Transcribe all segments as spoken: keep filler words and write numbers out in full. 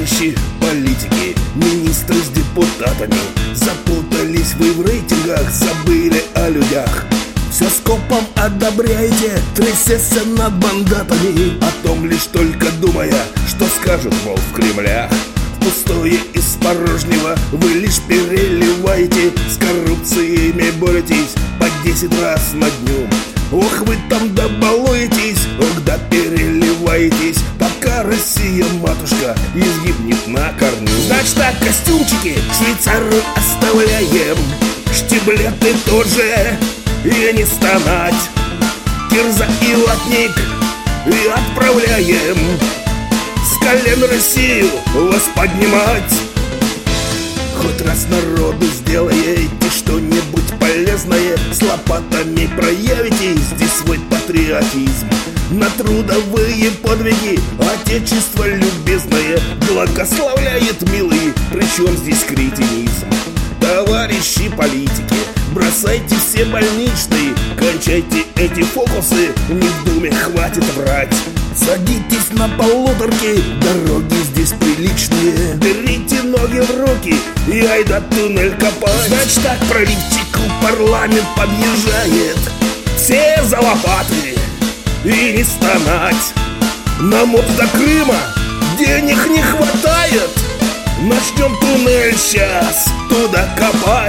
Товарищи политики, министры с депутатами, запутались вы в рейтингах, забыли о людях. Все скопом одобряете, трясясь над мандатами, о том лишь только думая, что скажут, мол, в Кремлях. Пустое из порожнего вы лишь переливаете, с коррупциями боретесь по десять раз на дню. Ох, вы там добалуетесь, ох, да переливаетесь, пока Россия, матушка, изгибнет на корню. Значит так, костюмчики швейцару оставляем, штиблеты тоже и не стонать, кирза и латник и отправляем с колен Россию вас поднимать. Хоть раз народу сделаете что-нибудь полезное, с лопатами проявите здесь свой патриотизм. На трудовые подвиги отечество любезное благословляет, милые, причем здесь кретинизм. Товарищи политики, бросайте все больничные, кончайте эти фокусы, не в думе, хватит врать. Садитесь на полуторки, дороги здесь приличные, берите ноги в руки и айда туннель копать. Значит так, проливчику парламент подъезжает, все за лопаты и не стонать. Нам вот до Крыма денег не хватает, начнем туннель сейчас туда копать.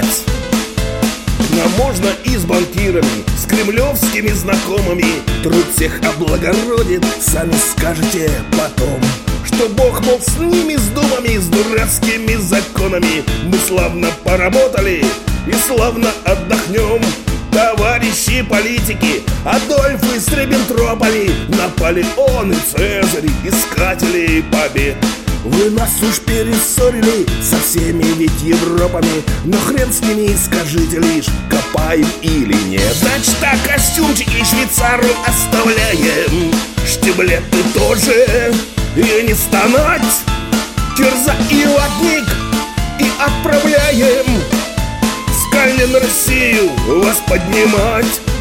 Нам можно и с банкирами, с кремлевскими знакомыми, труд всех облагородит, сами скажете потом, что Бог, мол, с ними, с думами, с дурацкими законами. Мы славно поработали и славно отдохнем. Товарищи политики, Адольф из Риббентрополи, Наполеон и Цезарь, искатели побед. Вы нас уж перессорили со всеми ведь Европами, но хрен с ними, скажите лишь, копаем или нет. Значит так, костюмчики швейцару оставляем, штиблеты тоже и не стонать, кирза и латник и отправляем с колен Россию вас поднимать.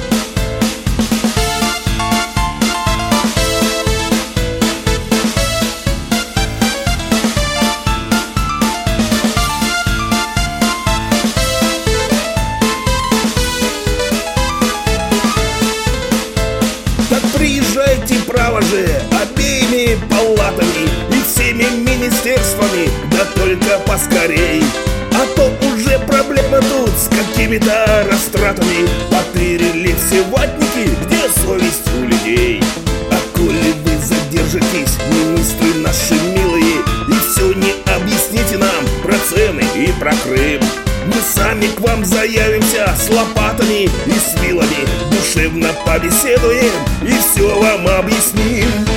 Приезжайте, право же, обеими палатами и всеми министерствами, да только поскорей. А то уже проблема тут с какими-то растратами. Потырили все ватники, где совесть у людей. А коли вы задержитесь, министры наши милые, и все не объясните нам про цены и про Крым, мы сами к вам заявимся с лопатами и с вилами, душевно побеседуем и все вам объясним.